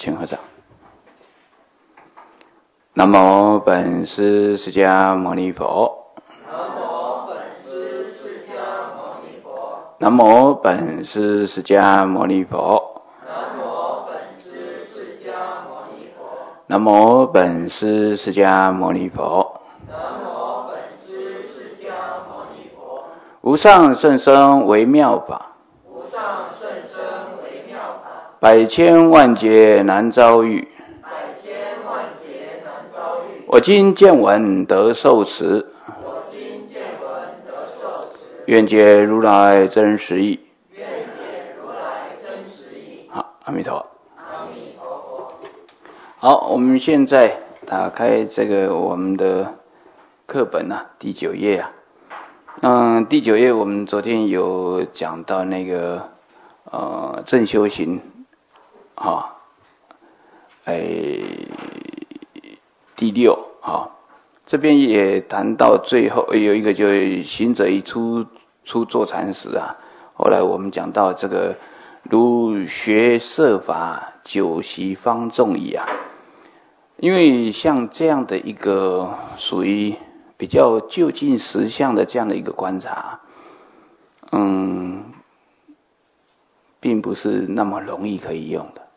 请合掌。南无本师释迦牟尼佛。南无本师释迦牟尼佛。南无本师释迦牟尼佛。无上甚深微妙法，百千万劫难遭遇。我今见闻得受持，愿解如来真实义。好，阿弥陀佛。好，我们现在打开这个我们的课本啊，第9页啊。第9页我们昨天有讲到那个正修行第6这边也谈到最后有一个就是行者一出坐禅时啊，后来我们讲到这个如学摄法久习方众矣啊。因为像这样的一个属于比较就近实相的这样的一个观察，并不是那么容易可以用的。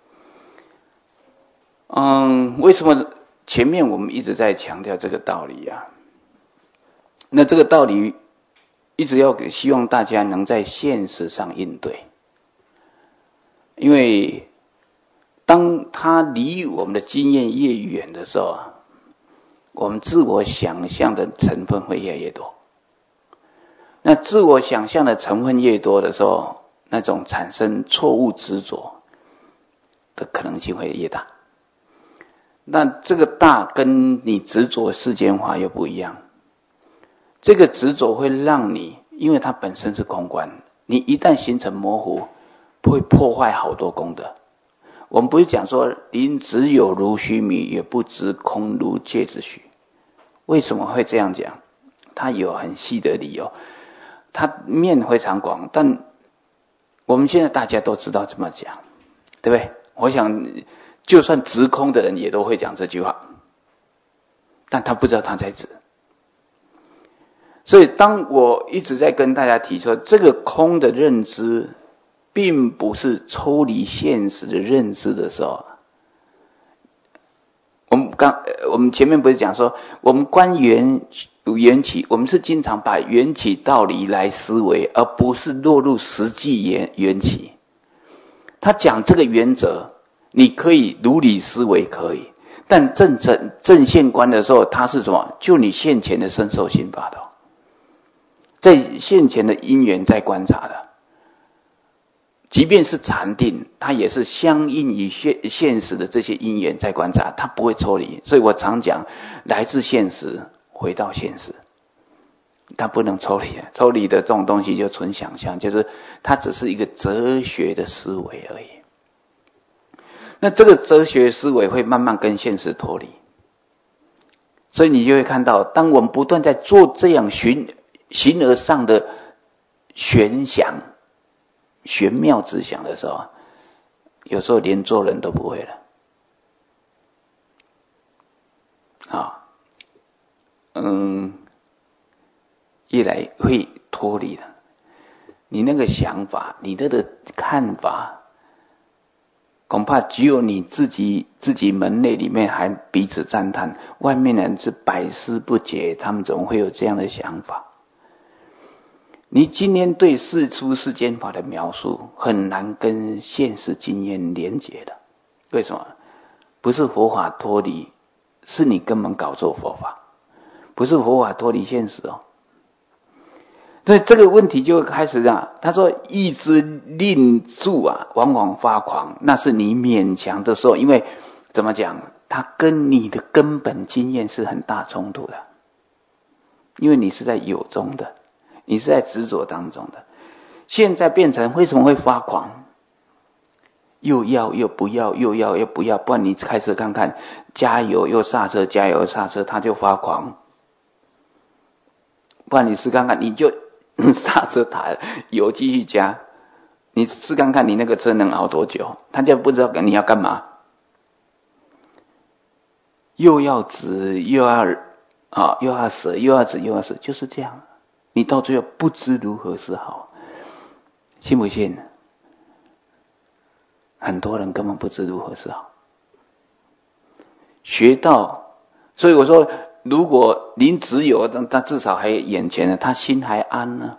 为什么前面我们一直在强调这个道理啊？那这个道理一直要希望大家能在现实上应对，因为当它离我们的经验越远的时候啊，我们自我想象的成分会越来越多。那自我想象的成分越多的时候，那种产生错误执着的可能性会越大。那这个大跟你执着世间化又不一样。这个执着会让你，因为它本身是空观，你一旦形成模糊，会破坏好多功德。我们不是讲说临只有如须弥，也不知空如芥子须。为什么会这样讲？它有很细的理由，它面非常广，但我们现在大家都知道这么讲，对不对？我想就算直空的人也都会讲这句话，但他不知道他在指。所以当我一直在跟大家提出这个空的认知并不是抽离现实的认知的时候，我们前面不是讲说我们观缘起，我们是经常把缘起道理来思维，而不是落入实际缘起。他讲这个原则你可以如理思维可以，但正现观的时候，它是什么？就你现前的身受心法的，在现前的因缘在观察的。即便是禅定，它也是相应于现实的这些因缘在观察，它不会抽离。所以我常讲，来自现实，回到现实，它不能抽离。抽离的这种东西就纯想象，就是它只是一个哲学的思维而已。那这个哲学思维会慢慢跟现实脱离，所以你就会看到，当我们不断在做这样形而上的玄想、玄妙之想的时候，有时候连做人都不会了。越来会脱离了。你那个想法，你那个看法，恐怕只有你自己门内里面还彼此赞叹，外面人是百思不解，他们怎么会有这样的想法？你今天对世出世间法的描述很难跟现实经验连结的。为什么？不是佛法脱离，是你根本搞错佛法，不是佛法脱离现实哦。所以这个问题就会开始他说意之令住往往发狂，那是你勉强的时候，因为怎么讲，它跟你的根本经验是很大冲突的，因为你是在有中的，你是在执着当中的。现在变成为什么会发狂？又要又不要，又要又不要，不然你开始看看，加油又刹车，加油刹车，它就发狂。不然你试看看，你就刹车塔油继续加，你试看看你那个车能熬多久？他就不知道你要干嘛， 又要直，又要舍，又要直，又要舍，就是这样。你到最后不知如何是好，信不信？很多人根本不知如何是好。学到，所以我说，如果您只有，他至少还眼前的，他心还安呢。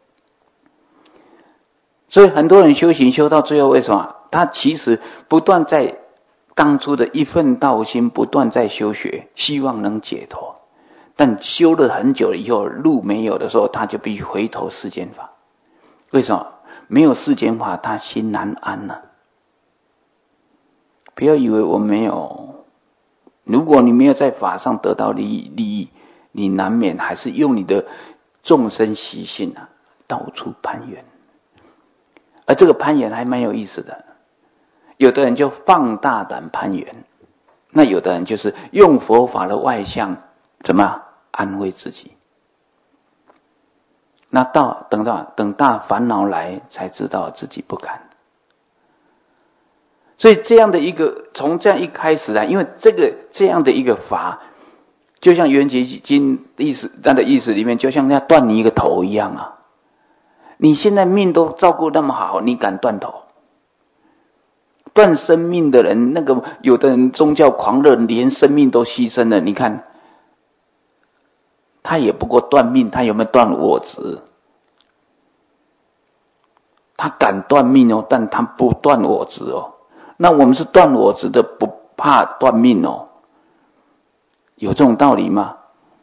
所以很多人修行修到最后，为什么？他其实不断在当初的一份道心，不断在修学，希望能解脱。但修了很久了以后，路没有的时候，他就必须回头世间法。为什么？没有世间法，他心难安呢。不要以为我没有，如果你没有在法上得到利益，你难免还是用你的众生习性到处攀缘。而这个攀缘还蛮有意思的，有的人就放大胆攀缘，那有的人就是用佛法的外相怎么安慰自己。那等大烦恼来，才知道自己不敢。所以这样的一个，从这样一开始因为这样的一个法，就像圆觉经它的意思里面，就像要断你一个头一样啊。你现在命都照顾那么好，你敢断头？断生命的人，那个有的人宗教狂热，连生命都牺牲了。你看，他也不过断命，他有没有断我执？他敢断命哦，但他不断我执哦。那我们是断我执的，不怕断命哦。有这种道理吗？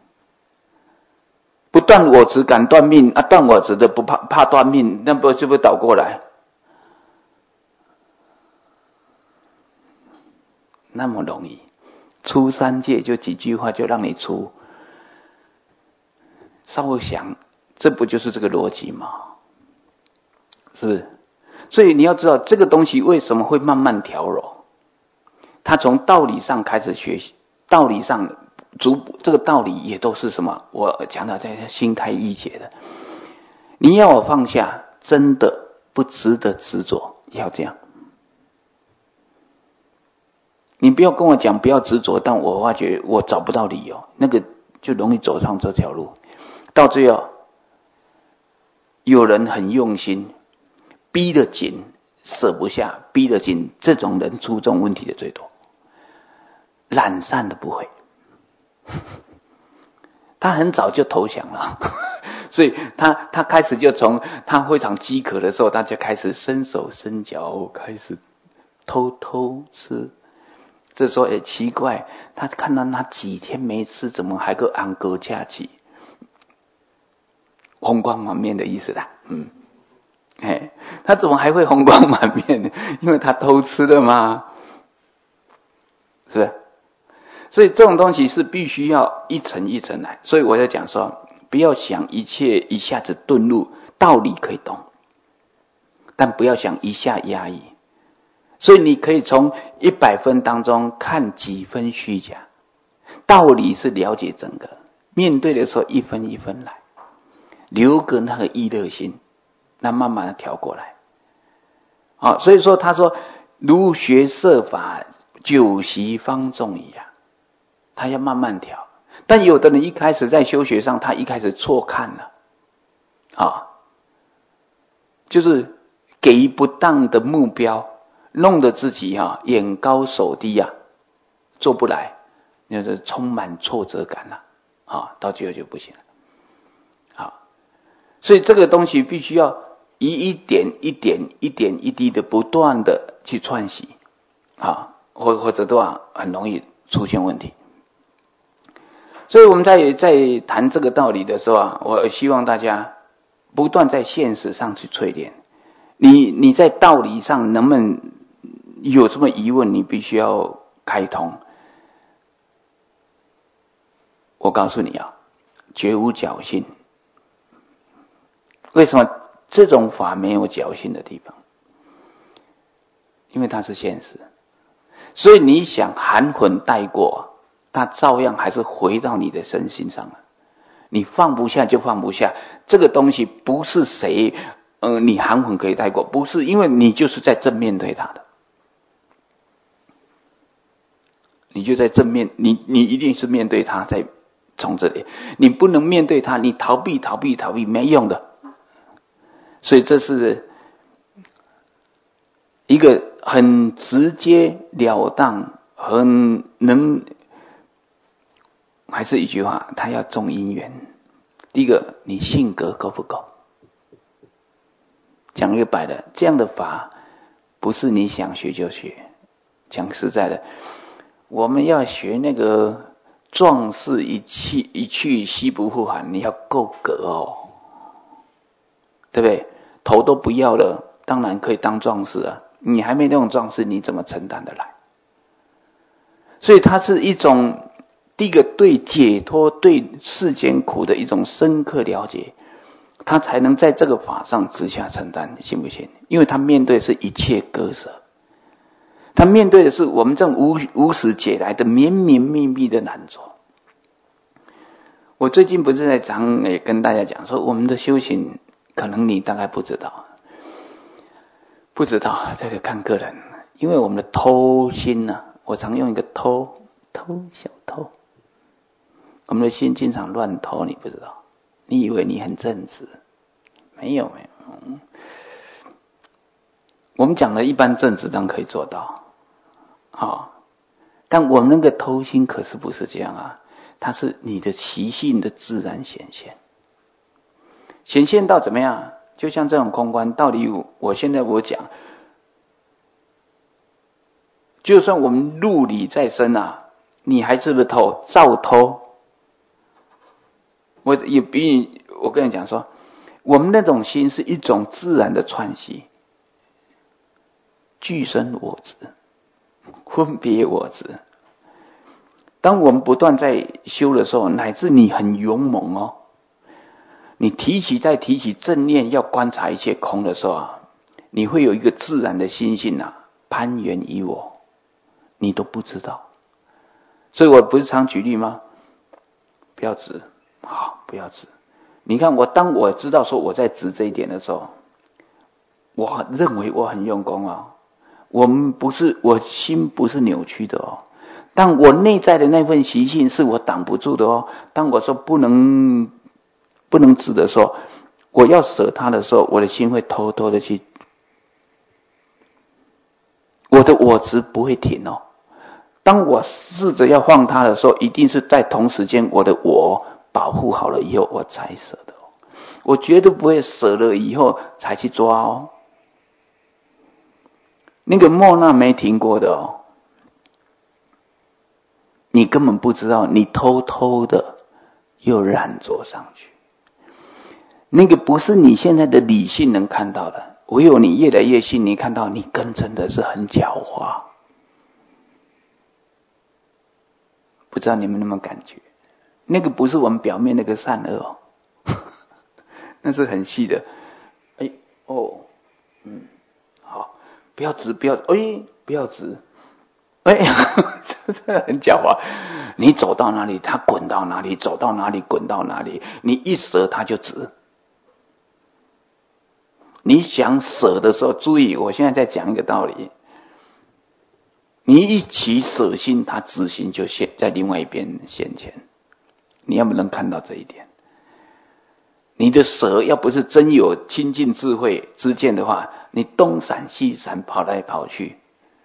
不断我执敢断命啊，断我执的不怕断命，那不是不是倒过来？那么容易，出三界就几句话就让你出。稍微想，这不就是这个逻辑吗？是不是？所以你要知道这个东西为什么会慢慢调柔。他从道理上开始学习，道理上这个道理也都是什么？我讲到在心开意解的。你要我放下，真的不值得执着，要这样。你不要跟我讲不要执着，但我发觉我找不到理由，那个就容易走上这条路。到最后，有人很用心，逼得紧，舍不下，逼得紧，这种人出这种问题的最多。懒散的不会，他很早就投降了，所以他开始就从他非常饥渴的时候，他就开始伸手伸脚，开始偷偷吃。这时候也奇怪，他看到他几天没吃，怎么还个安哥假期，红光满面的意思啦。他怎么还会红光满面呢？因为他偷吃了嘛，是不是？所以这种东西是必须要一层一层来。所以我在讲说，不要想一切一下子顿入，道理可以懂，但不要想一下压抑。所以你可以从100分当中看几分虚假，道理是了解整个，面对的时候一分一分来，留个那个意乐心，那慢慢的调过来。所以说他说如学摄法，久习方众矣啊，他要慢慢调。但有的人一开始在修学上，他一开始错看了就是给不当的目标，弄得自己眼高手低做不来，就是充满挫折感到最后就不行了。所以这个东西必须要一点一滴的不断的去串习或者都很容易出现问题。所以我们在谈这个道理的时候我希望大家不断在现实上去淬炼。你在道理上能不能有什么疑问，你必须要开通。我告诉你绝无侥幸。为什么这种法没有侥幸的地方？因为它是现实。所以你想含混带过，它照样还是回到你的身心上了。你放不下就放不下，这个东西不是谁你含混可以带过，不是，因为你就是在正面对它的。 你就在正面，你一定是面对它，在从这里，你不能面对它，你逃避没用的。所以这是一个很直截了当，很能，还是一句话，他要种因缘。第一个，你性格够不够？讲一个白的，这样的法不是你想学就学。讲实在的，我们要学那个壮士一去兮不复返，你要够格哦，对不对？头都不要了，当然可以当壮士啊。你还没那种壮士，你怎么承担得来？所以它是一种，第一个对解脱、对世间苦的一种深刻了解，他才能在这个法上直下承担，信不信？因为他面对的是一切割舍，他面对的是我们这种无始劫来的绵绵密密的难着。我最近不是在常也跟大家讲说，我们的修行可能你大概不知道这个看个人，因为我们的偷心呢，我常用一个偷小偷，我们的心经常乱偷，你不知道，你以为你很正直，没有，我们讲的一般正直当然可以做到，但我们那个偷心可是不是这样啊，它是你的习性的自然显现到怎么样？就像这种空观道理，我现在讲，就算我们入理再深啊，你还是不是偷？照偷。我跟你讲说，我们那种心是一种自然的串习，俱生我执，分别我执。当我们不断在修的时候，乃至你很勇猛哦，你提起正念，要观察一切空的时候啊，你会有一个自然的心性啊，攀缘于我，你都不知道。所以我不是常举例吗？不要执，不要执。你看当我知道说我在执这一点的时候，我认为我很用功啊，我心不是扭曲的哦，但我内在的那份习性是我挡不住的哦。当我说不能执的时候，我要舍它的时候，我的心会偷偷的去，我的我执不会停哦。当我试着要放它的时候，一定是在同时间我的我保护好了以后，我才舍的哦。我绝对不会舍了以后才去抓哦。那个莫那没停过的哦，你根本不知道，你偷偷的又染着上去。那个不是你现在的理性能看到的，唯有你越来越信，你看到你更真的是很狡猾。不知道你们有没有感觉？那个不是我们表面那个善恶哦，那是很细的。好，不要执，不要执。这很狡猾。你走到哪里，它滚到哪里；走到哪里，滚到哪里。你一舍，它就直。你想舍的时候，注意，我现在在讲一个道理。你一起舍心，它直心就在另外一边现前。你要不能看到这一点？你的舍要不是真有亲近智慧之见的话，你东闪西闪，跑来跑去。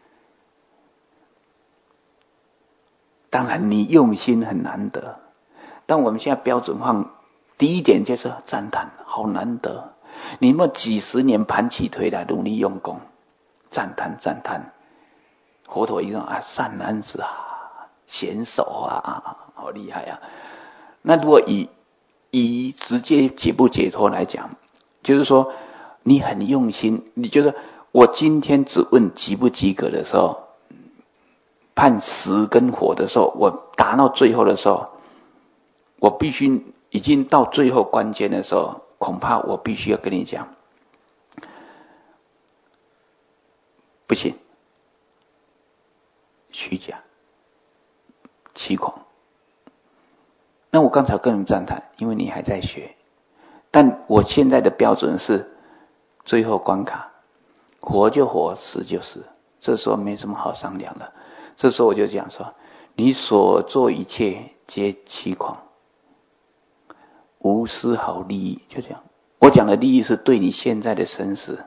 当然，你用心很难得。但我们现在标准放第一点就是赞叹，好难得。你们几十年盘起腿来努力用功，赞叹。佛陀一种善男子啊，贤手啊，好厉害啊。那如果以直接解不解脱来讲，就是说你很用心，你就是我今天只问及不及格的时候，判死跟活的时候，我达到最后的时候，我必须已经到最后关键的时候，恐怕我必须要跟你讲，不行，虚假欺狂。那我刚才跟你们赞叹，因为你还在学，但我现在的标准是最后关卡，活就活，死就死，这时候没什么好商量的。这时候我就讲说， 你所做一切皆虚狂，无丝毫利益。就这样，我讲的利益是对你现在的生死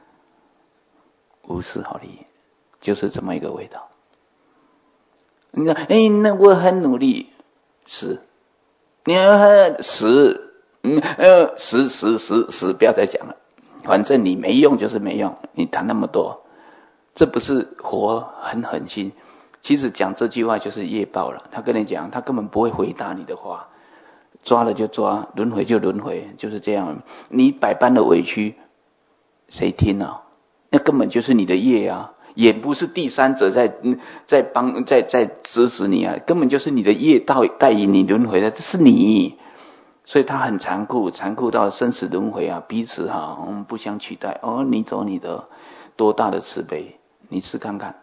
无丝毫利益，就是这么一个味道。你说，那我很努力，是，你死，死，不要再讲了，反正你没用就是没用，你谈那么多，这不是活很狠心。其实讲这句话就是业报了。他跟你讲，他根本不会回答你的话，抓了就抓，轮回就轮回，就是这样。你百般的委屈，谁听啊？那根本就是你的业啊，也不是第三者在指使你啊，根本就是你的业带引你轮回的，这是你。所以他很残酷，残酷到生死轮回啊，彼此不相取代。你走你的，多大的慈悲，你试看看。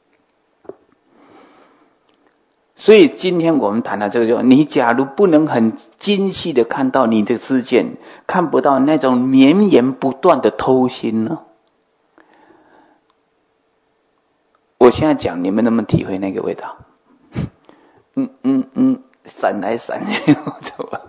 所以今天我们谈的这个，就你假如不能很精细的看到你的知见，看不到那种绵延不断的偷心呢？我现在讲，你们能不能体会那个味道？闪来闪去，走吧。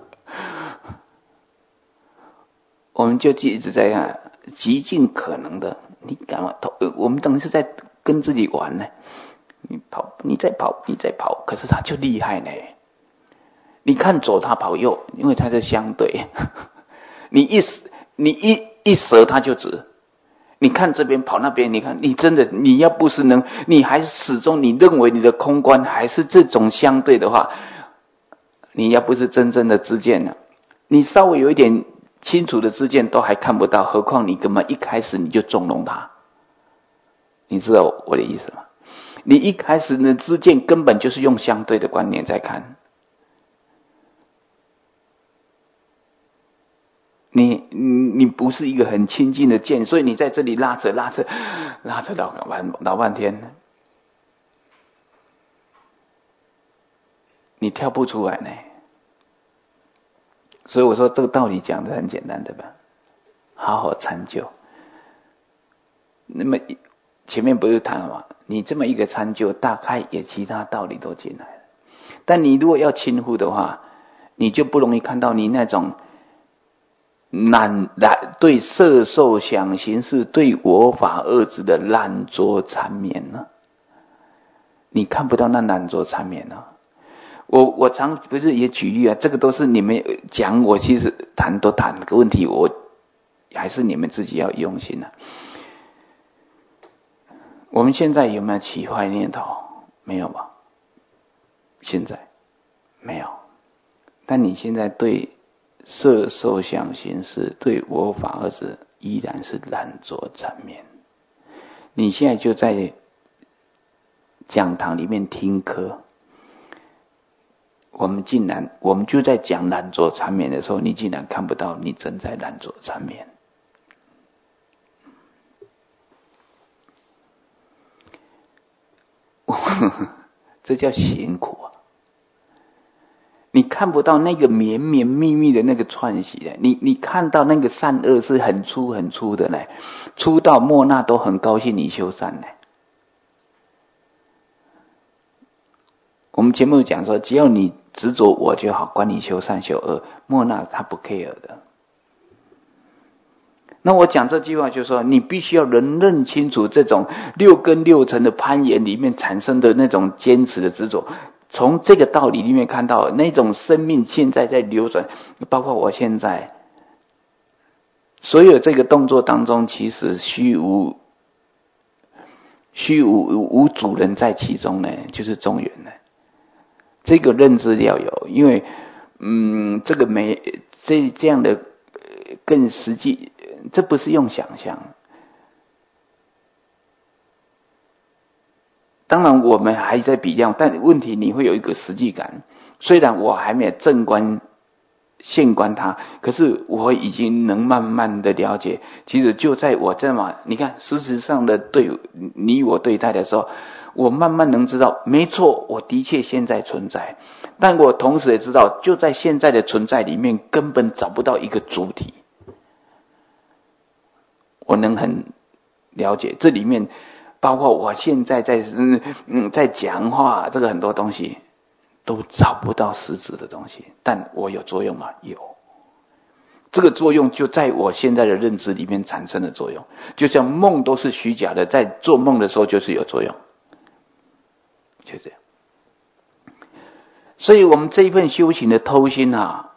我们就一直在看，极尽可能的，你干嘛我们等于是在跟自己玩呢。你跑，你再跑，你再跑，可是他就厉害呢。你看左，他跑右，因为他是相对。你一折，他就直。你看这边跑那边，你看你真的，你要不是你还是始终你认为你的空观还是这种相对的话，你要不是真正的知见呢，你稍微有一点清楚的知见都还看不到，何况你根本一开始你就纵容他。你知道我的意思吗？你一开始的知见根本就是用相对的观念在看，你不是一个很亲近的见，所以你在这里拉扯老半天，你跳不出来呢。所以我说这个道理讲得很简单，对吧？好好参究。那么前面不是谈了吗？你这么一个参究，大概也其他道理都进来了。但你如果要轻忽的话，你就不容易看到你那种对色受想行识对我法二执的懒惰缠绵呢。你看不到那懒惰缠绵呢。我常不是也举例啊，这个都是你们讲，我其实谈个问题，我还是你们自己要用心啊。我们现在有没有起坏念头？没有吧？现在没有。但你现在对色受想行识对我法二执依然是懒惰缠绵。你现在就在讲堂里面听课，我们就在讲懒惰缠绵的时候，你竟然看不到你正在懒惰缠绵。这叫辛苦啊！你看不到那个绵绵密密的那个串习的，你看到那个善恶是很粗很粗的呢，粗到莫那都很高兴你修善呢。我们前面讲说，只要你执着我就好，管你修善修恶，莫那他不 care 的。那我讲这句话就是说，你必须要能认清楚这种六根六尘的攀岩里面产生的那种坚持的执着，从这个道理里面看到那种生命现在在流转，包括我现在所有这个动作当中，其实虚无主人在其中呢，就是中原呢。这个认知要有，因为这个这样的更实际，这不是用想象。当然我们还在比量，但问题你会有一个实际感。虽然我还没有正观现观它，可是我已经能慢慢的了解，其实就在我这么你看事实上的对你我对待的时候，我慢慢能知道，没错，我的确现在存在，但我同时也知道，就在现在的存在里面根本找不到一个主体。我能很了解这里面包括我现在在讲话，这个很多东西都找不到实质的东西，但我有作用吗？有。这个作用就在我现在的认知里面产生的作用，就像梦都是虚假的，在做梦的时候就是有作用，就这样。所以我们这一份修行的偷心啊，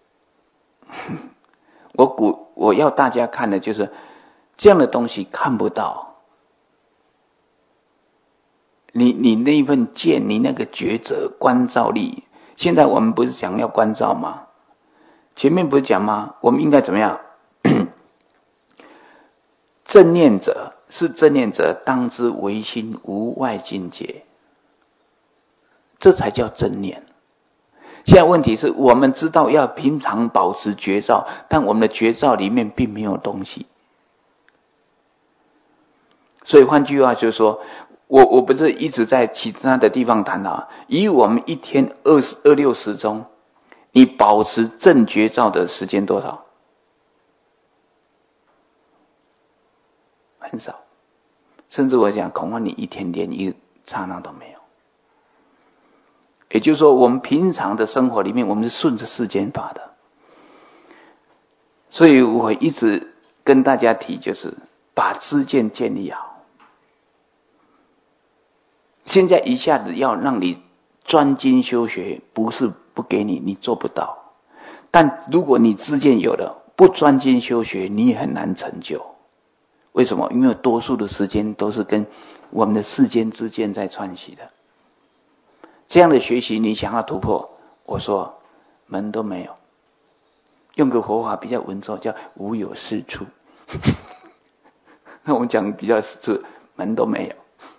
我要大家看的就是这样的东西看不到，你那一份见，你那个抉择关照力，现在我们不是讲要关照吗？前面不是讲吗？我们应该怎么样？正念者是正念者，当知唯心无外境界，这才叫正念。现在问题是我们知道要平常保持觉照，但我们的觉照里面并没有东西。所以换句话就是说，我不是一直在其他的地方谈到，以我们一天26时钟，你保持正觉照的时间多少？很少，甚至我讲恐怕你一天连一刹那都没有。也就是说，我们平常的生活里面，我们是顺着世间法的。所以我一直跟大家提，就是把知见建立好。现在一下子要让你专精修学，不是不给你，你做不到。但如果你知见有了，不专精修学，你也很难成就。为什么？因为多数的时间都是跟我们的世间之见在串习的。这样的学习，你想要突破，我说门都没有。用个佛法比较文绉，叫无有是处。那我们讲比较是门都没有，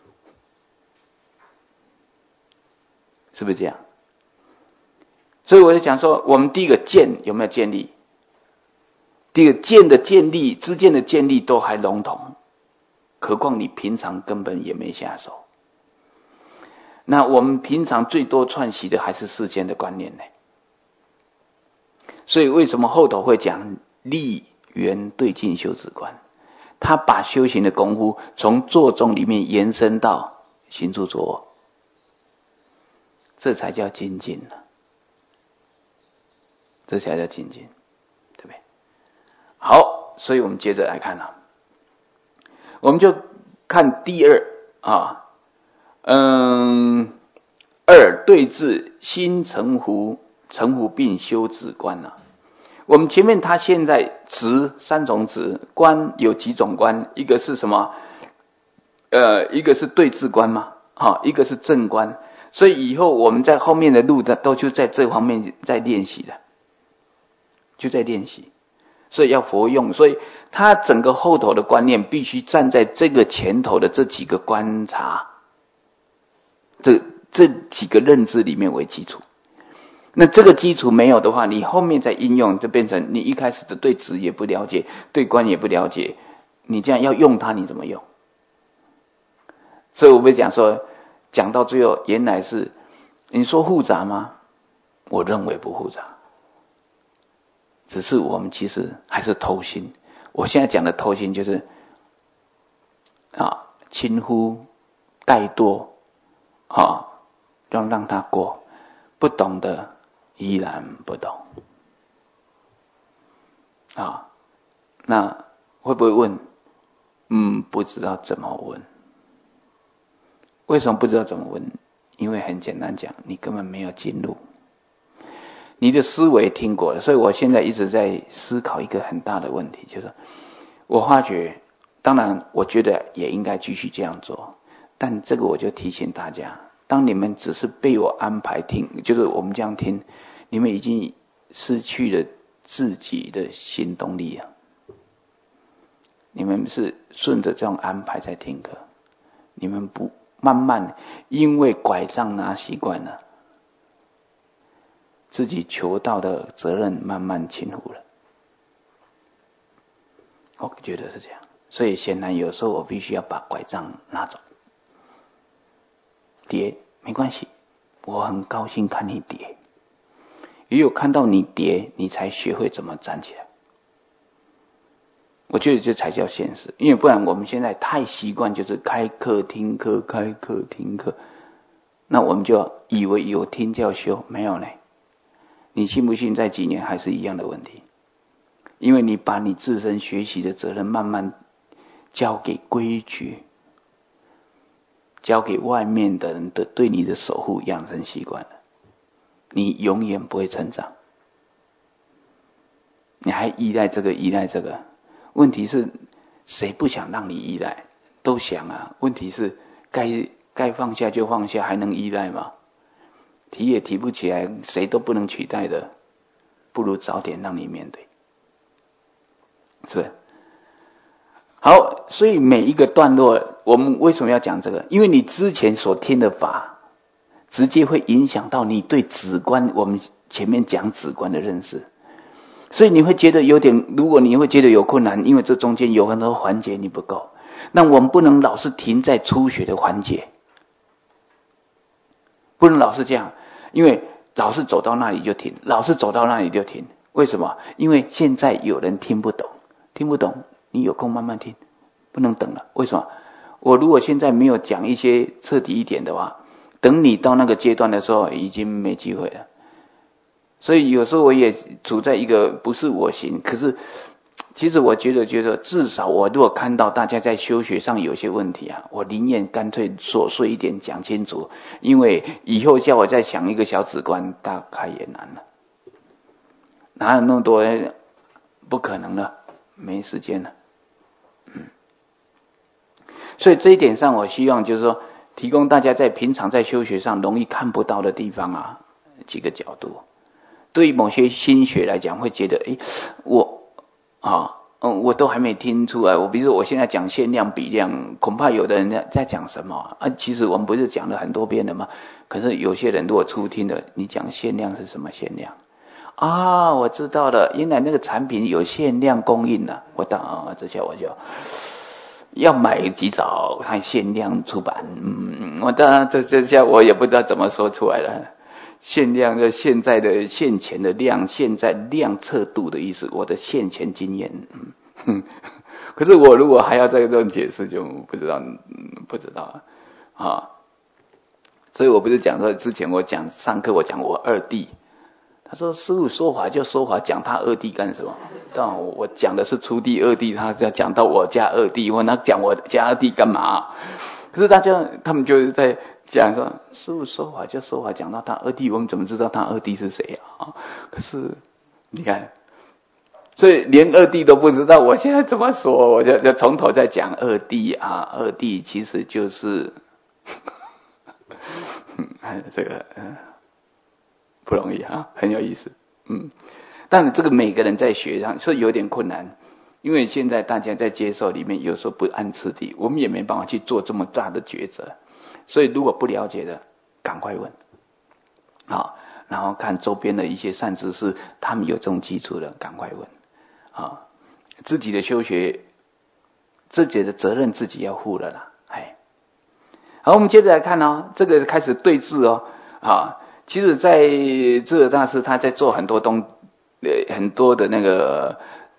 是不是这样？所以我就讲说，我们第一个见有没有建立？第一个见的建立，知见的建立都还笼统，何况你平常根本也没下手。那我们平常最多串习的还是世间的观念呢。所以为什么后头会讲立缘对境修止观？他把修行的功夫从坐中里面延伸到行住坐卧，这才叫精进呢。这才叫精进，对不对？好，所以我们接着来看了，我们就看第二啊。二对治心成湖并修止观啊。我们前面他现在执三种执，观有几种观？一个是什么？一个是对治观嘛，一个是正观。所以以后我们在后面的路的都就在这方面在练习的，就在练习。所以要佛用，所以他整个后头的观念必须站在这个前头的这几个观察。这几个认知里面为基础，那这个基础没有的话，你后面再应用就变成你一开始的对执也不了解，对观也不了解，你这样要用它你怎么用？所以我会讲说，讲到最后原来是你说复杂吗？我认为不复杂，只是我们其实还是偷心。我现在讲的偷心就是轻忽怠惰让他过，不懂的依然不懂那会不会问？不知道怎么问。为什么不知道怎么问？因为很简单讲，你根本没有进入，你的思维听过了。所以我现在一直在思考一个很大的问题，就是我发觉，当然我觉得也应该继续这样做，但这个我就提醒大家，当你们只是被我安排听，就是我们这样听，你们已经失去了自己的行动力了。你们是顺着这种安排在听课，你们不慢慢因为拐杖拿习惯了，自己求道的责任慢慢轻忽了。我觉得是这样，所以显然有时候我必须要把拐杖拿走。跌没关系，我很高兴看你跌，也有看到你跌，你才学会怎么站起来。 我觉得这才叫现实，因为不然我们现在太习惯就是开课听课，开课听课，那我们就以为有听就要修，没有呢。你信不信在几年还是一样的问题？因为你把你自身学习的责任慢慢交给规矩，交给外面的人的对你的守护养成习惯了，你永远不会成长。你还依赖这个依赖这个，问题是谁不想让你依赖？都想啊，问题是该放下就放下，还能依赖吗？提也提不起来，谁都不能取代的，不如早点让你面对，是不是？好，所以每一个段落，我们为什么要讲这个？因为你之前所听的法，直接会影响到你对止观，我们前面讲止观的认识。所以你会觉得有点，如果你会觉得有困难，因为这中间有很多环节你不够，那我们不能老是停在初学的环节，不能老是这样，因为老是走到那里就停，老是走到那里就停。为什么？因为现在有人听不懂，听不懂，你有空慢慢听，不能等了。为什么？我如果现在没有讲一些彻底一点的话，等你到那个阶段的时候，已经没机会了。所以有时候我也处在一个不是我行，可是其实我觉得至少我如果看到大家在修学上有些问题啊，我宁愿干脆琐碎一点讲清楚，因为以后叫我再想一个小止观，大概也难了，哪有那么多人？不可能了，没时间了。所以这一点上，我希望就是说，提供大家在平常在修学上容易看不到的地方啊，几个角度。对于某些新学来讲，会觉得，我都还没听出来。比如说我现在讲限量比量，恐怕有的人在讲什么啊？其实我们不是讲了很多遍了吗？可是有些人如果初听的，你讲限量是什么限量？啊，我知道了，原来那个产品有限量供应了。这下我就要买及早，还限量出版。我当然这下我也不知道怎么说出来了。限量的现在的现前的量，现在量测度的意思，我的现前经验。可是我如果还要再这种解释，就不知道啊。所以我不是讲说之前我讲上课我讲我二弟，他说师父说法就说法，讲他二弟干什么？但我讲的是初弟二弟，他要讲到我家二弟，我那讲我家二弟干嘛？可是他们就是在讲说，师父说法就说法，讲到他二弟，我们怎么知道他二弟是谁啊？可是你看，所以连二弟都不知道，我现在怎么说？我就从头再讲二弟啊，二弟其实就是这个不容易啊，很有意思。但这个每个人在学上是有点困难，因为现在大家在接受里面有时候不按次第，我们也没办法去做这么大的抉择。所以如果不了解的，赶快问，好，然后看周边的一些善知识，他们有这种基础的，赶快问，啊，自己的修学，自己的责任自己要负了啦，好，我们接着来看哦，这个开始对治哦，其实在智者大师他在做很多很多的那个，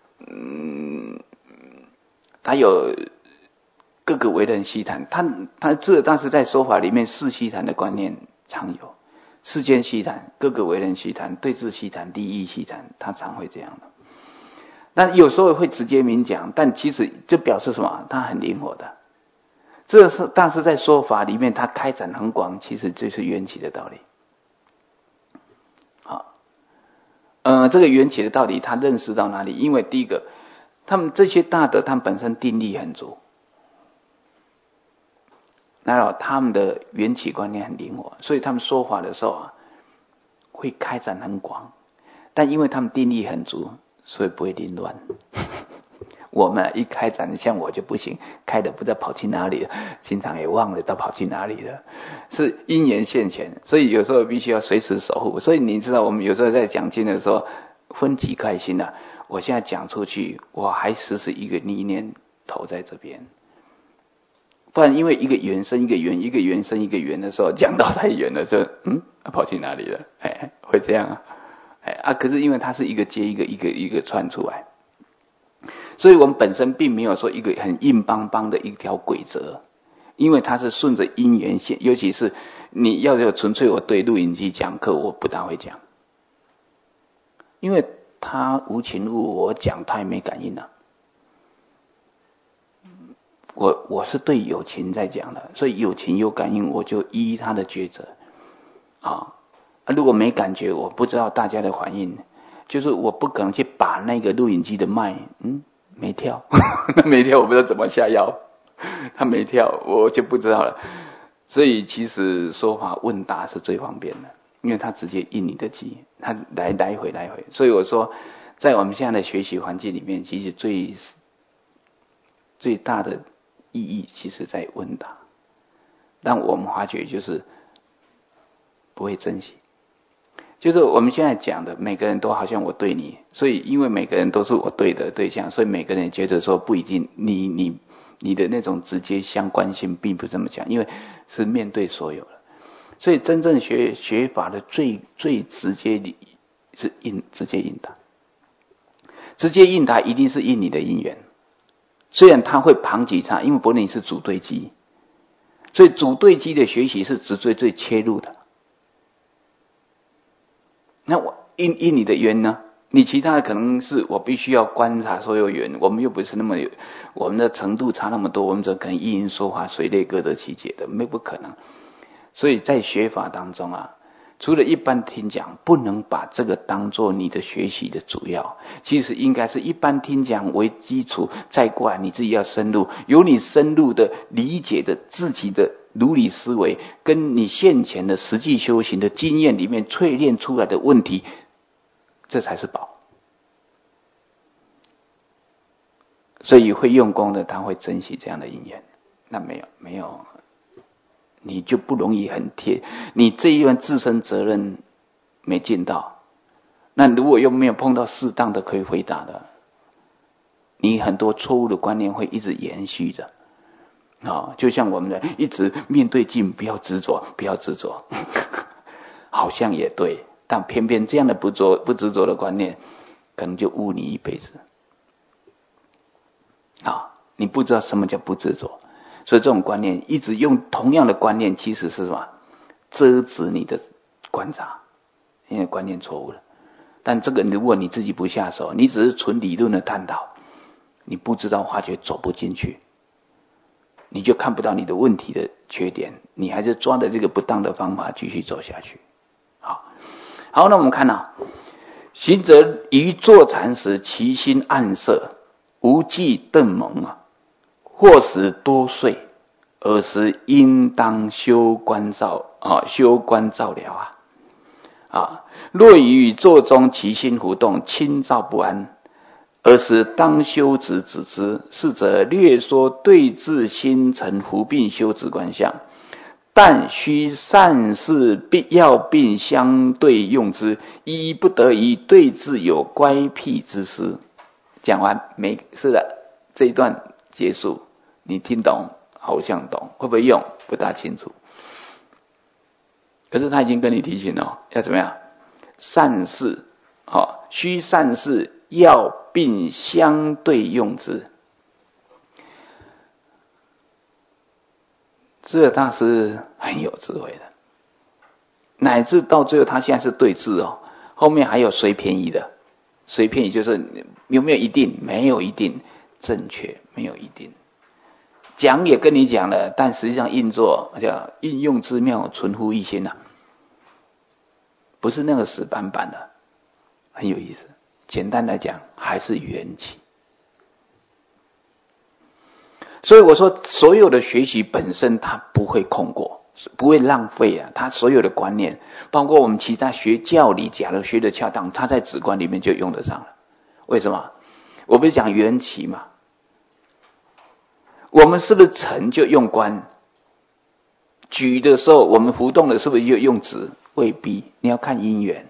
他有各个为人悉谈，他智者大师在说法里面四悉谈的观念常有，世间悉谈、各个为人悉谈、对治悉谈、利益悉谈，他常会这样的。那有时候会直接明讲，但其实这表示什么？他很灵活的。这是大师在说法里面，他开展很广，其实这是缘起的道理。这个缘起的道理，他认识到哪里？因为第一个，他们这些大德，他们本身定力很足，然后他们的缘起观念很灵活，所以他们说法的时候会开展很广。但因为他们定力很足，所以不会凌乱。我们一开展，像我就不行，开的不知道跑去哪里了，经常也忘了到跑去哪里了，是因缘现前，所以有时候必须要随时守护。所以你知道，我们有时候在讲经的时候，分几开心啊。我现在讲出去，我还时时一个意念投在这边，不然因为一个缘生一个缘，一个缘生一个缘的时候，讲到太远了，就跑去哪里了？会这样可是因为它是一个接一个，一个一个串出来。 所以我们本身并没有说一个很硬邦邦的一条规则，因为它是顺着因缘线，尤其是你要有纯粹我对录影机讲课，我不大会讲，因为他无情物，我讲他也没感应啊。我是对有情在讲的，所以有情有感应，我就依他的抉择啊。如果没感觉，我不知道大家的反应，就是我不可能去把那个录影机的麦，没跳，那没跳，我不知道怎么下药，他没跳，我就不知道了。所以其实说法问答是最方便的，因为他直接应你的机，他来回。所以我说，在我们现在的学习环境里面，其实最大的意义，其实在问答。但我们发觉就是不会珍惜，就是我们现在讲的，每个人都好像我对你，所以因为每个人都是我对的对象，所以每个人觉得说不一定，你的那种直接相关性并不这么讲，因为是面对所有的。所以真正学法的最直接的是直接应答，直接应答一定是应你的因缘。虽然它会旁及它，因为不论你是主对机，所以主对机的学习是直接最切入的。那我因你的缘呢？你其他的可能是我必须要观察所有缘，我们又不是那么有，我们的程度差那么多，我们则可能一因说法，随类各得其解的，不可能。所以在学法当中啊，除了一般听讲，不能把这个当做你的学习的主要，其实应该是一般听讲为基础，再过来你自己要深入，由你深入的理解的自己的如理思维，跟你现前的实际修行的经验里面淬炼出来的问题，这才是宝。所以会用功的他会珍惜这样的因缘，那没有你就不容易很贴，你这一段自身责任没尽到，那如果又没有碰到适当的可以回答的，你很多错误的观念会一直延续着就像我们的一直面对境，不要执着好像也对，但偏偏这样的不执着的观念可能就误你一辈子你不知道什么叫不执着，所以这种观念一直用同样的观念，其实是什么？遮止你的观察，因为观念错误了。但这个如果你自己不下手，你只是纯理论的探讨，你不知道化觉走不进去，你就看不到你的问题的缺点，你还是抓着这个不当的方法继续走下去。好，那我们看行者于坐禅时，其心暗色，无记瞪蒙或时多睡，尔时应当修观照了若于坐中其心浮动，轻躁不安，尔时当修止之。是则略说对治心尘浮病修止观相，但须善事必要并相对用之，亦不得于对治有乖僻之失。讲完是的，这一段结束，你听懂好像懂，会不会用不大清楚。可是他已经跟你提醒了，要怎么样？善事须善事要并相对用之。智者大师很有智慧的，乃至到最后他现在是对治后面还有随便宜的，随便宜就是有没有一定，没有一定正确，没有一定。讲也跟你讲了，但实际上应做叫应用之妙，存乎一心不是那个死板板的，很有意思。简单来讲，还是缘起。所以我说，所有的学习本身它不会空过，不会浪费它所有的观念，包括我们其他学教理，假如学的恰当，它在止观里面就用得上了。为什么？我不是讲缘起嘛？我们是不是沉就用观？举的时候，我们浮动的是不是就用止？未必，你要看因缘，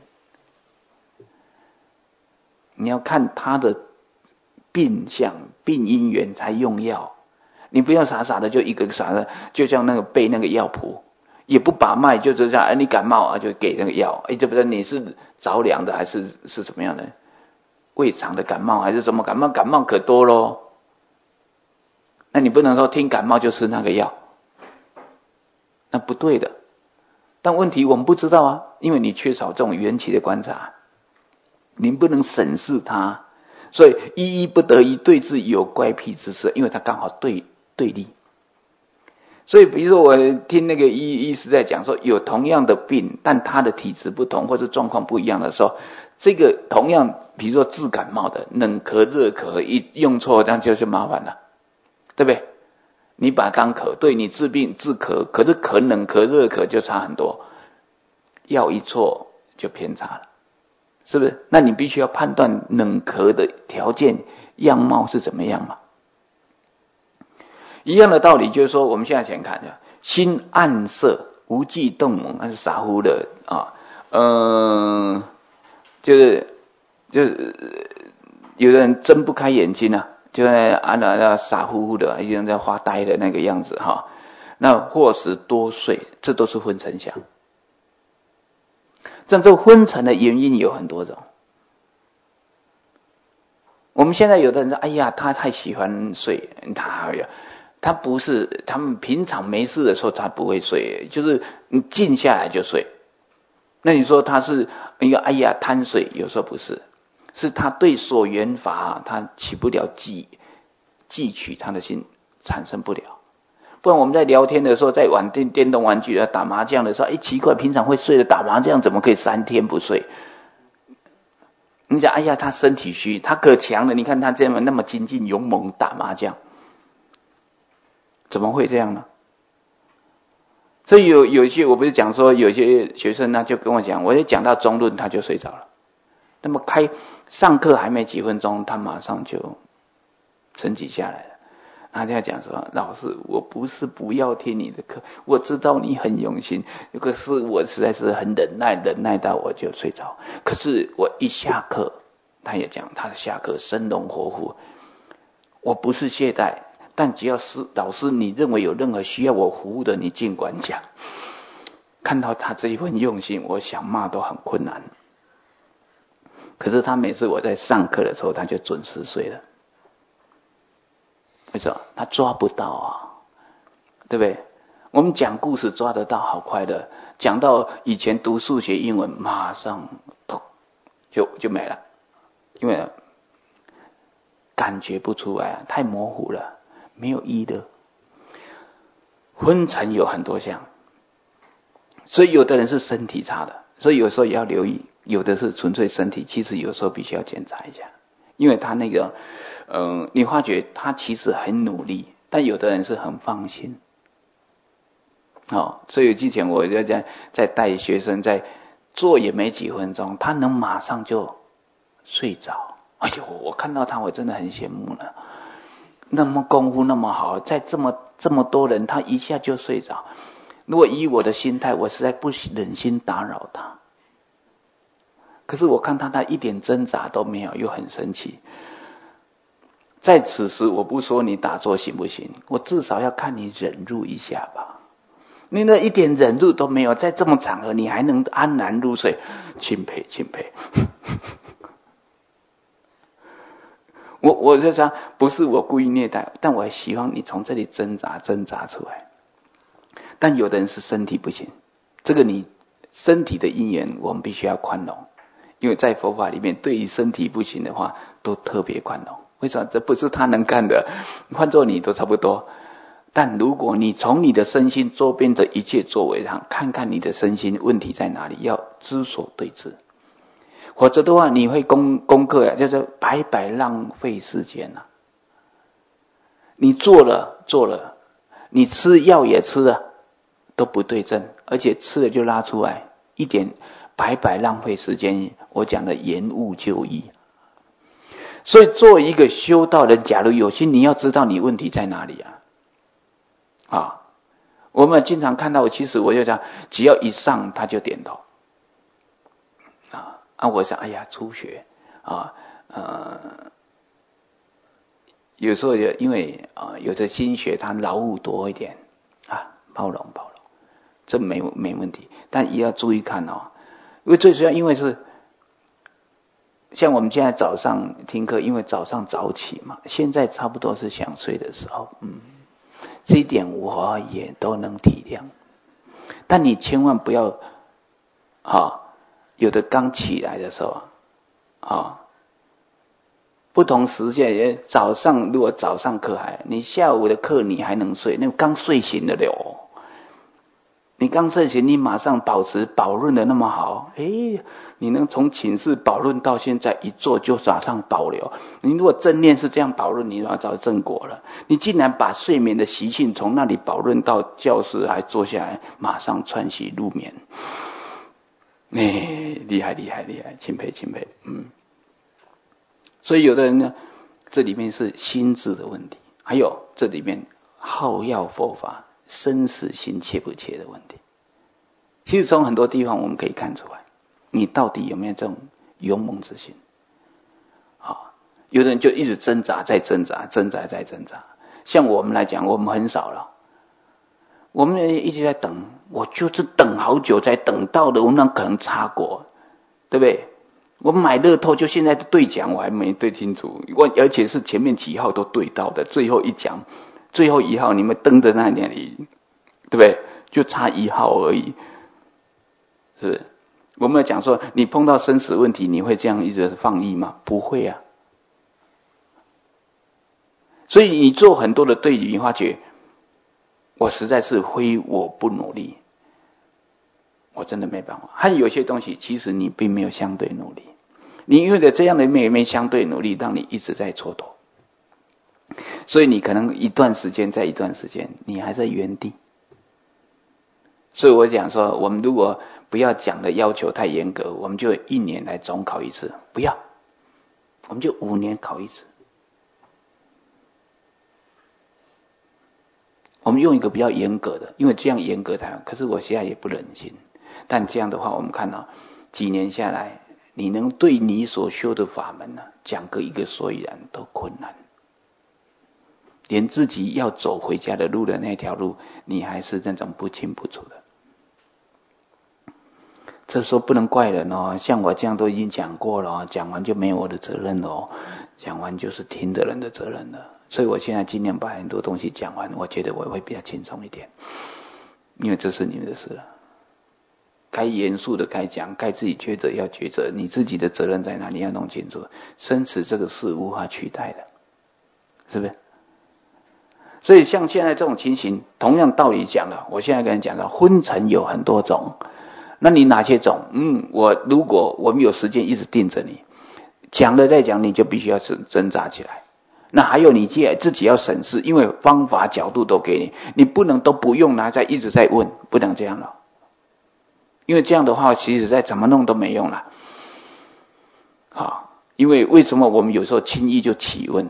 你要看它的病相、病因缘才用药。你不要傻傻的就一个傻的，就像那个背那个药谱，也不把脉，就这样，你感冒就给那个药，对不对？你是着凉的还是怎么样的？ 胃肠的感冒还是什么感冒，感冒可多咯。那你不能说听感冒就吃那个药，那不对的。但问题我们不知道啊，因为你缺少这种缘起的观察，你不能审视它，所以一一不得一对治有怪僻之色，因为它刚好对立。所以比如说我听那个医师在讲说，有同样的病，但他的体质不同或者状况不一样的时候，这个同样比如说治感冒的冷咳热咳一用错，那就麻烦了，对不对？你把它当咳，对你治病治咳，可是咳冷咳热咳就差很多，药一错就偏差了，是不是？那你必须要判断冷咳的条件样貌是怎么样嘛？一样的道理就是说，我们现在先看的心暗色无悸动猛，那是傻乎的啊。就是有的人睁不开眼睛啊，就在那傻乎乎的，一人在发呆的那个样子哈。那或是多睡，这都是昏沉想。这昏沉的原因有很多种。我们现在有的人说，哎呀，他太喜欢睡，他不是，他们平常没事的时候他不会睡，就是你静下来就睡。那你说他是一个哎呀贪睡，有时候不是，是他对所缘法他起不了记取，他的心产生不了。不然我们在聊天的时候，在玩电动玩具打麻将的时候，哎，奇怪，平常会睡的打麻将怎么可以3天不睡？你讲哎呀，他身体虚，他可强了，你看他这么那么精进勇猛打麻将。怎么会这样呢？所以有一些我不是讲说有些学生呢就跟我讲，我一讲到中论他就睡着了。那么上课还没几分钟，他马上就沉寂下来了。他就讲说，老师，我不是不要听你的课，我知道你很用心，可是我实在是很忍耐到我就睡着。可是我一下课，他也讲他下课生龙活虎，我不是懈怠。但只要是老师你认为有任何需要我服务的，你尽管讲。看到他这一份用心，我想骂都很困难。可是他每次我在上课的时候，他就准时睡了。为什么？他抓不到啊，对不对？我们讲故事抓得到，好快乐。讲到以前读数学、英文，马上就没了，因为感觉不出来啊，太模糊了。没有一的昏沉有很多项，所以有的人是身体差的，所以有时候也要留意，有的是纯粹身体，其实有时候必须要检查一下，因为他那个你发觉他其实很努力，但有的人是很放心。所以之前我就在带学生，在做也没几分钟，他能马上就睡着。哎呦，我看到他我真的很羡慕了。那么功夫那么好，在这么多人，他一下就睡着。如果以我的心态，我实在不忍心打扰他。可是我看他一点挣扎都没有，又很生气。在此时，我不说你打坐行不行，我至少要看你忍入一下吧。你那一点忍入都没有，在这么场合你还能安然入睡，钦佩钦佩。我就想，不是我故意虐待，但我希望你从这里挣扎出来。但有的人是身体不行，这个你身体的因缘，我们必须要宽容，因为在佛法里面，对于身体不行的话，都特别宽容。为什么？这不是他能干的，换做你都差不多。但如果你从你的身心周边的一切作为上，看看你的身心问题在哪里，要知所对治。否则的话，你会功课啊，就是白白浪费时间啊。你做了，你吃药也吃了，都不对症，而且吃了就拉出来，一点白白浪费时间。我讲的延误就医。所以做一个修道人，假如有心，你要知道你问题在哪里啊。我们经常看到，其实我就讲，只要一上他就点头。我想，哎呀，初学有时候因为有的新学他劳务多一点包容，这没问题，但也要注意看因为最主要因为是像我们现在早上听课，因为早上早起嘛，现在差不多是想睡的时候，这一点我也都能体谅。但你千万不要，有的刚起来的时候，不同时间，早上如果早上课你下午的课你还能睡，那刚睡醒的了。你刚睡醒，你马上保持饱润的那么好，你能从寝室饱润到现在一坐就马上保留。你如果正念是这样饱润，你要找正果了。你竟然把睡眠的习性从那里饱润到教室还坐下来，马上串息入眠，厉害厉害厉害，钦佩钦佩。所以有的人呢，这里面是心智的问题，还有这里面好要佛法生死心切不切的问题。其实从很多地方我们可以看出来，你到底有没有这种勇猛之心。有的人就一直挣扎再挣扎，挣扎再挣扎。像我们来讲，我们很少了，我们一直在等，我就是等好久才等到的，我们可能差过，对不对？我买乐透就现在兑奖我还没对清楚，而且是前面几号都对到的，最后一奖最后一号你们登的那里，对不对？就差1号而已，是不是？我们讲说你碰到生死问题你会这样一直放逸吗？不会啊。所以你做很多的对比，你发觉我实在是非我不努力，我真的没办法。还有些东西其实你并没有相对努力，你因为的这样的没相对努力，让你一直在蹉跎，所以你可能一段时间再一段时间你还在原地。所以我讲说，我们如果不要讲的要求太严格，我们就1年来总考一次，不要，我们就5年考一次。我们用一个比较严格的，因为这样严格才好。可是我现在也不忍心，但这样的话，我们看到几年下来，你能对你所修的法门讲个一个所以然都困难，连自己要走回家的路的那条路，你还是那种不清不楚的。这时候不能怪人哦，像我这样都已经讲过了，讲完就没有我的责任了，讲完就是听的人的责任了。所以我现在尽量把很多东西讲完，我觉得我会比较轻松一点，因为这是你们的事了。该严肃的该讲，该自己抉择要抉择，你自己的责任在哪里要弄清楚。生死这个事无法取代的，是不是？所以像现在这种情形，同样道理讲了，我现在跟人讲了，昏沉有很多种，那你哪些种？如果我们有时间一直盯着你，讲了再讲，你就必须要挣扎起来。那还有你自己要审视，因为方法角度都给你，你不能都不用拿，一直在问，不能这样了。因为这样的话，其实再怎么弄都没用了。因为为什么我们有时候轻易就起问？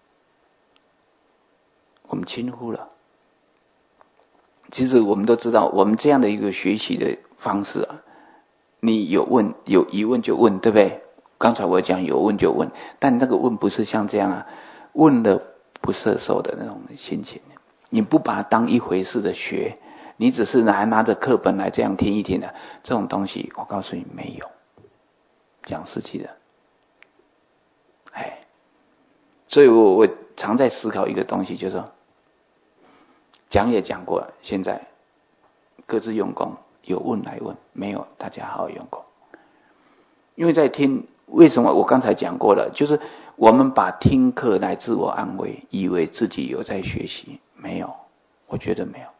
我们轻忽了。其实我们都知道，我们这样的一个学习的方式你有疑问就问，对不对？刚才我讲有问就问，但那个问不是像这样问了不摄受的那种心情，你不把它当一回事的学，你只是拿着课本来这样听一听的，这种东西我告诉你没有，讲实际的。所以我常在思考一个东西，就是说讲也讲过了，现在各自用功，有问来问，没有大家好好用功。因为在听，为什么我刚才讲过了，就是我们把听课来自我安慰，以为自己有在学习，没有，我觉得没有。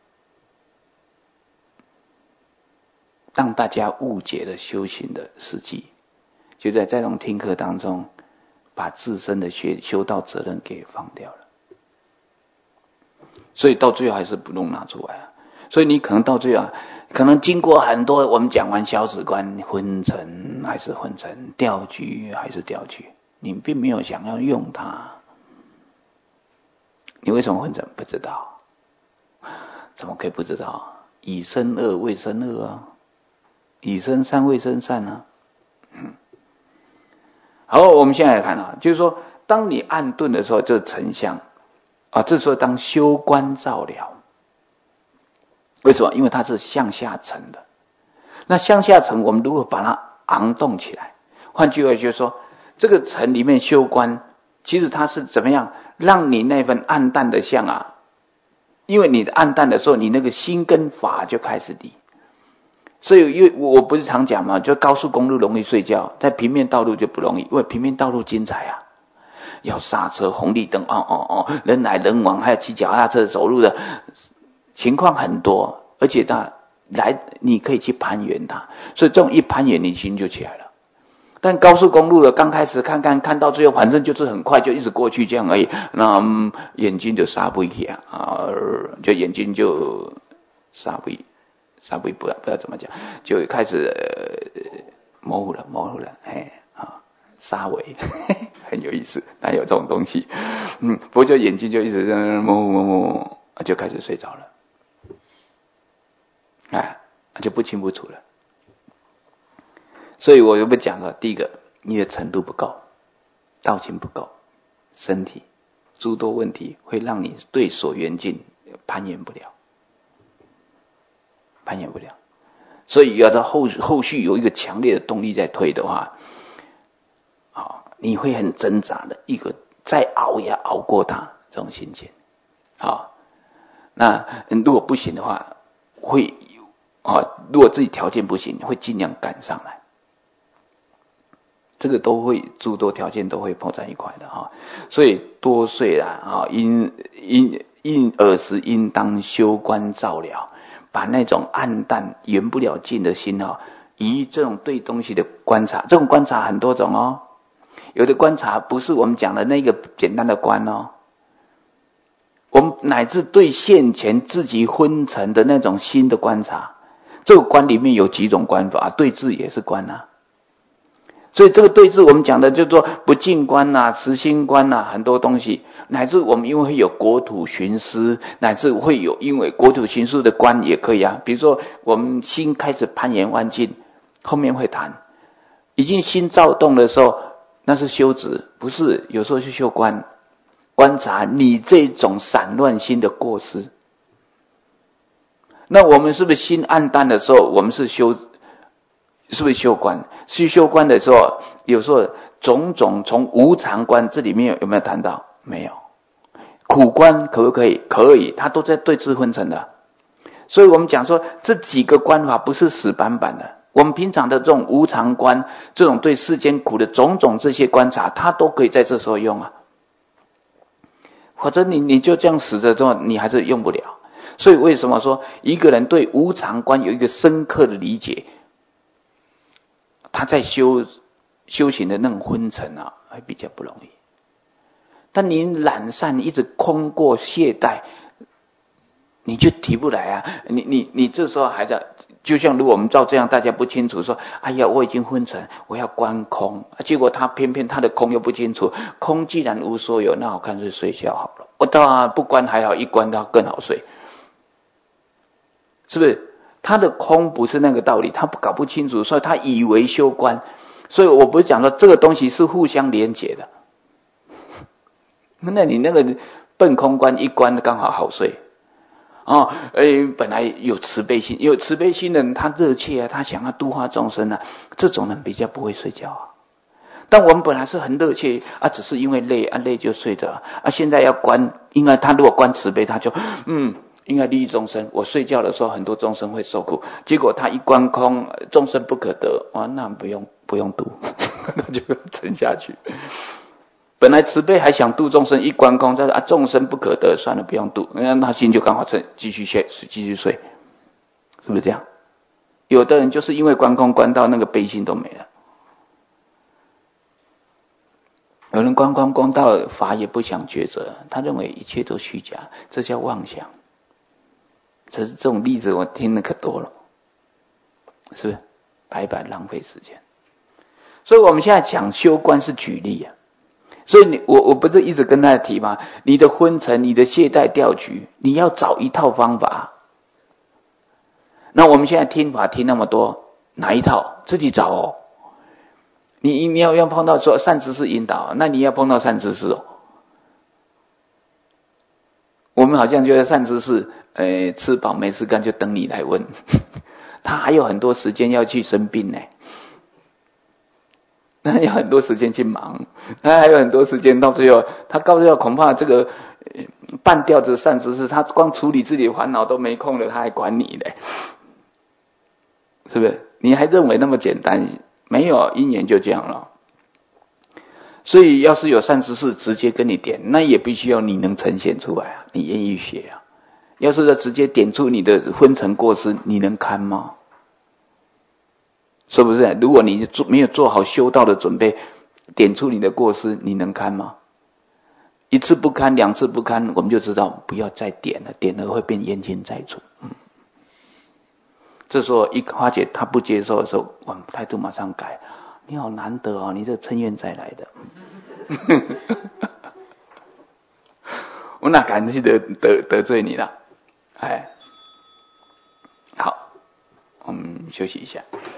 让大家误解了修行的实际，就在这种听课当中，把自身的修道责任给放掉了，所以到最后还是不能拿出来所以你可能到最后可能经过很多，我们讲完小止观，昏沉还是昏沉，掉举还是掉举，你并没有想要用它。你为什么昏沉？不知道。怎么可以不知道？以身恶未身恶以身善未身善好，我们现在来看就是说，当你暗顿的时候，就是成相这时候当修观照了。为什么？因为它是向下沉的。那向下沉，我们如果把它昂动起来，换句话就是说， 这个尘里面修观，其实它是怎么样让你那份暗淡的相啊，因为你的暗淡的时候，你那个心跟法就开始离。所以因为我不是常讲嘛，就高速公路容易睡觉，在平面道路就不容易，因为平面道路精彩啊，要刹车、红绿灯，人来人往，还有骑脚踏车走路的情况很多，而且你可以去攀援它，所以这种一攀援，你心就起来了。但高速公路的刚开始看到最后，反正就是很快就一直过去这样而已，那眼睛就刹不起啊，就眼睛就刹不不知道怎么讲，就开始模糊了，沙尾很有意思，哪有这种东西？不过就眼睛就一直在那模糊，就开始睡着了，就不清不楚了。所以我又不讲了，第一个，你的程度不够，道情不够，身体诸多问题会让你对所缘境攀岩不了。所以要到后续有一个强烈的动力在推的话，你会很挣扎的一个再熬也熬过它这种心情。那如果不行的话，如果自己条件不行，会尽量赶上来。这个都会诸多条件都会碰在一块的所以多睡啦因尔时应当修观照了，把那种暗淡圆不了境的心以这种对东西的观察，这种观察很多种有的观察不是我们讲的那个简单的观我们乃至对现前自己昏沉的那种心的观察，这个观里面有几种观法，对治也是观所以这个对治我们讲的叫做不净观实心观很多东西，乃至我们因为会有国土寻思，乃至会有因为国土寻思的观也可以比如说我们心开始攀岩万境，后面会谈，已经心躁动的时候，那是修止，不是有时候去修观，观察你这种散乱心的过失。那我们是不是心暗淡的时候，我们是不是修观？去修观的时候，有时候种种从无常观，这里面有没有谈到？没有。苦观可不可以？可以，它都在对治昏沉的。所以我们讲说这几个观法不是死板板的，我们平常的这种无常观，这种对世间苦的种种这些观察，它都可以在这时候用否则你就这样死着之后，你还是用不了。所以为什么说一个人对无常观有一个深刻的理解，他在修行的那种昏沉会比较不容易。但你懒散一直空过懈怠，你就提不来你这时候还在，就像如果我们照这样，大家不清楚说，哎呀我已经昏沉，我要观空，结果他偏偏他的空又不清楚，空既然无所有，那我干脆睡觉好了。我当然不观还好，一观他更好睡，是不是？他的空不是那个道理，他搞不清楚，所以他以为修观。所以我不是讲说这个东西是互相连结的。那你那个笨空观一观刚好好睡本来有慈悲心，有慈悲心的人他热切他想要度化众生这种人比较不会睡觉但我们本来是很热切只是因为累累就睡着现在要观，因为他如果观慈悲，他就应该利益众生，我睡觉的时候很多众生会受苦，结果他一观空，众生不可得那不用度那就沉下去。本来慈悲还想度众生，一观空，众生不可得，算了不用度，那他心就刚好继续睡，是不是这样？有的人就是因为观空观到那个悲心都没了，有人观空观到法也不想抉择，他认为一切都虚假，这叫妄想。这种例子我听的可多了，是不是白白浪费时间？所以我们现在讲修观是举例所以我不是一直跟大家提吗？你的昏沉，你的懈怠掉举，你要找一套方法。那我们现在听法听那么多，哪一套自己找你要碰到说善知识引导，那你要碰到善知识我们好像觉得善知识吃饱没事干就等你来问他还有很多时间要去生病那有很多时间去忙，他还有很多时间，到最后他到最后恐怕这个半吊子善知识，他光处理自己的烦恼都没空了，他还管你嘞，是不是？你还认为那么简单？没有，因缘就这样了。所以要是有善知识直接跟你点，那也必须要你能呈现出来啊，你愿意学啊。要是他直接点出你的昏沉过失，你能堪吗？是不是？如果你没有做好修道的准备，点出你的过失，你能堪吗？一次不堪，两次不堪，我们就知道不要再点了，点了会变冤亲债主。这时候一花姐她不接受的时候，我们态度马上改。你好难得哦，你这趁愿再来的。我哪敢去得罪你了？哎，好，我们休息一下。